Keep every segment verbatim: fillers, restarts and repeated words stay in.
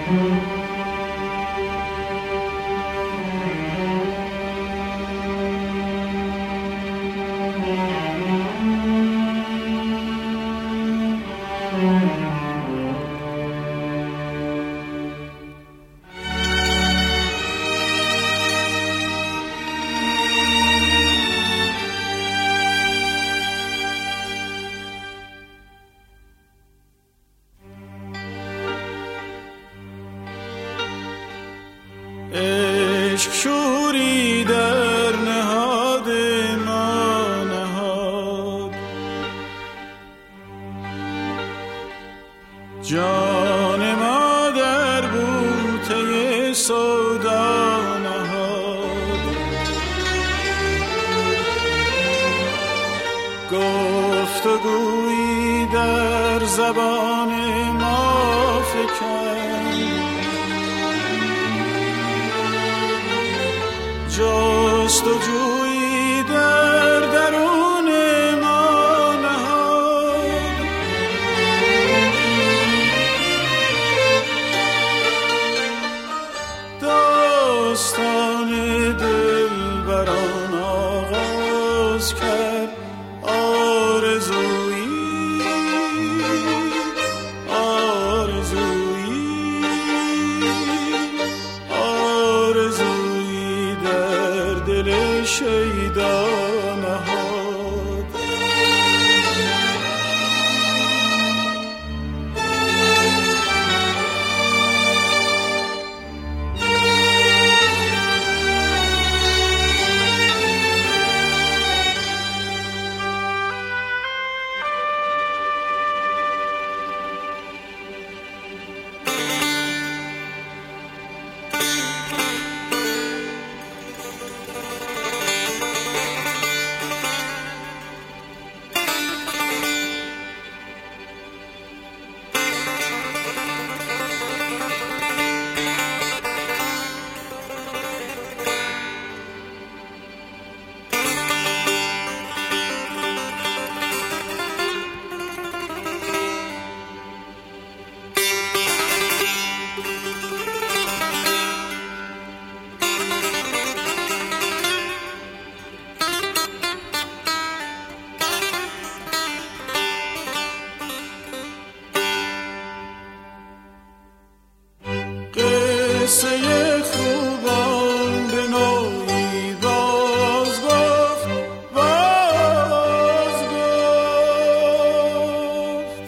عشق شوری در نهاد ما نهاد، جان ما در بوته سودا نهاد. گفتگویی در زبان ما فکند، جستجویی در درون ما نهاد. داستان دلبران آغاز کرد، آرزویی آرزویی آرزویی در دل شیدا نهاد. قصه خوبان به نوعی باز گفت باز گفت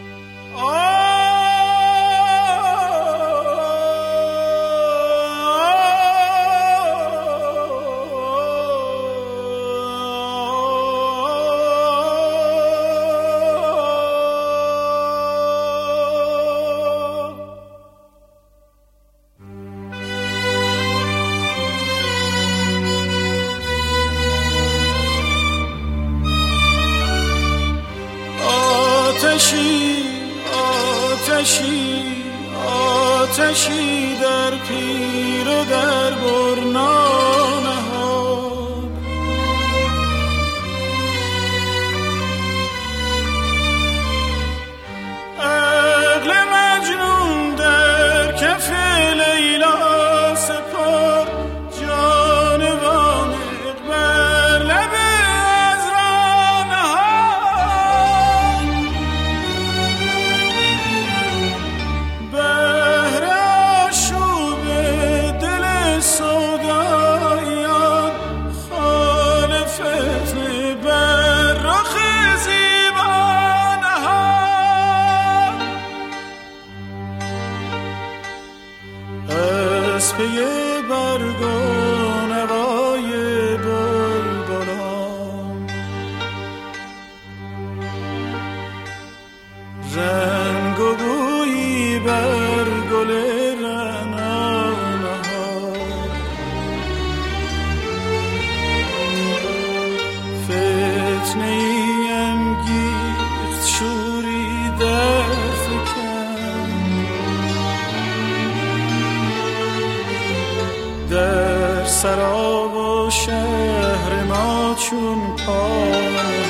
آتشی آتشی آتشی در پیر و در برنا نهاد. عقل مجنون در کف لیلا سپار، جانوان بر لب پی برگ و نوای بلبلان، رنگ و بویی بر گل رعنا نهاد. فتنه ای انگیخت شوری در در سرا و شهر ما چون پا